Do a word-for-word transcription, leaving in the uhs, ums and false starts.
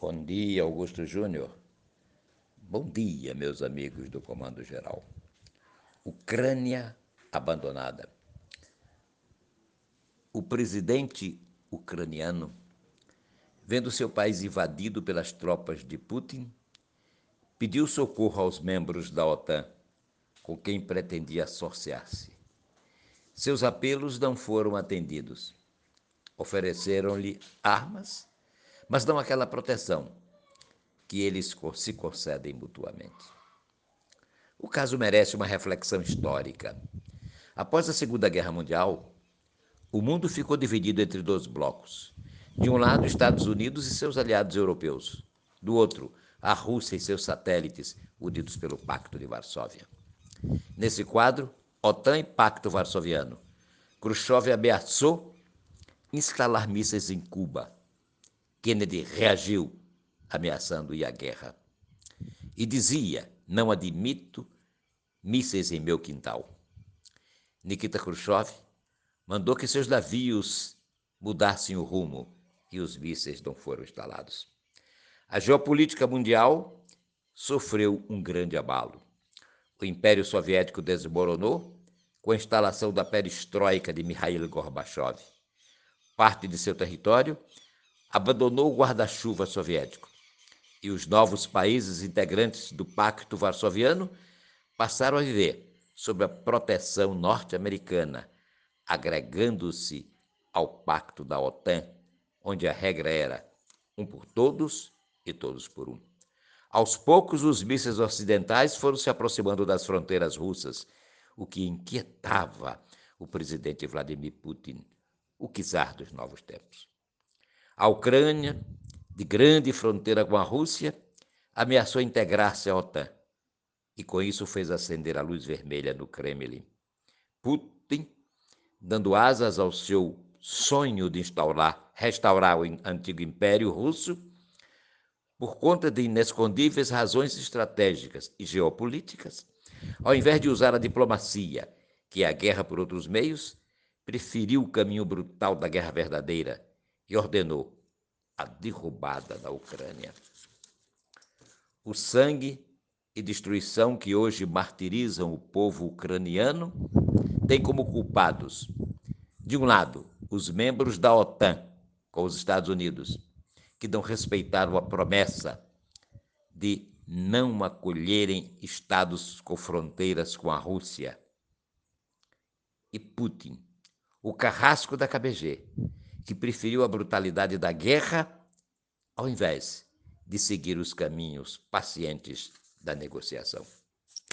Bom dia, Augusto Júnior. Bom dia, meus amigos do Comando Geral. Ucrânia abandonada. O presidente ucraniano, vendo seu país invadido pelas tropas de Putin, pediu socorro aos membros da OTAN, com quem pretendia associar-se. Seus apelos não foram atendidos. Ofereceram-lhe armas, mas não aquela proteção que eles se concedem mutuamente. O caso merece uma reflexão histórica. Após a Segunda Guerra Mundial, o mundo ficou dividido entre dois blocos. De um lado, Estados Unidos e seus aliados europeus. Do outro, a Rússia e seus satélites, unidos pelo Pacto de Varsóvia. Nesse quadro, OTAN e Pacto Varsoviano. Khrushchev ameaçou instalar mísseis em Cuba. Kennedy reagiu, ameaçando ir à guerra. E dizia: não admito mísseis em meu quintal. Nikita Khrushchev mandou que seus navios mudassem o rumo e os mísseis não foram instalados. A geopolítica mundial sofreu um grande abalo. O Império Soviético desmoronou com a instalação da perestroika de Mikhail Gorbachev. Parte de seu território abandonou o guarda-chuva soviético e os novos países integrantes do Pacto Varsoviano passaram a viver sob a proteção norte-americana, agregando-se ao pacto da OTAN, onde a regra era um por todos e todos por um. Aos poucos, os mísseis ocidentais foram se aproximando das fronteiras russas, o que inquietava o presidente Vladimir Putin, o czar dos novos tempos. A Ucrânia, de grande fronteira com a Rússia, ameaçou integrar-se à OTAN e, com isso, fez acender a luz vermelha no Kremlin. Putin, dando asas ao seu sonho de instaurar, restaurar o antigo Império Russo, por conta de inescondíveis razões estratégicas e geopolíticas, ao invés de usar a diplomacia, que é a guerra por outros meios, preferiu o caminho brutal da guerra verdadeira e ordenou a derrubada da Ucrânia. O sangue e destruição que hoje martirizam o povo ucraniano tem como culpados, de um lado, os membros da OTAN, com os Estados Unidos, que não respeitaram a promessa de não acolherem estados com fronteiras com a Rússia. E Putin, o carrasco da K B G, que preferiu a brutalidade da guerra ao invés de seguir os caminhos pacientes da negociação.